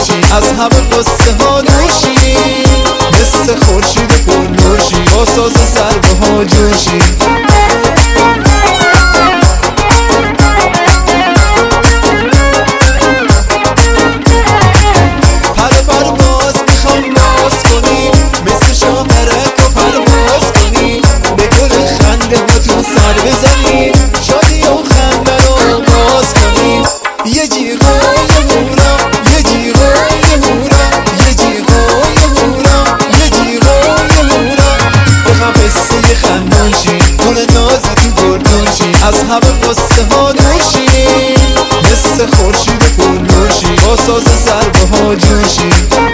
از همه قصه ها نوشی، مثل خورشید پرنوشی، با ساز سرده ها جوشی. پر باز میخوام ناز کنی، مثل شاهرک و پرواز کنی، به گل خنده هاتون سر بزنی، شادی و خنده رو آغاز کنی. یه جیغای هورا، یه جیغای هورا، یه جیغای هورا، یه جیغای هورا، بخوام قصه خندون شی، گل نازتون گردون شی، از همه قصه ها نوشی، مثل خورشید پرنوشی، با ساز سرده ها جوشی.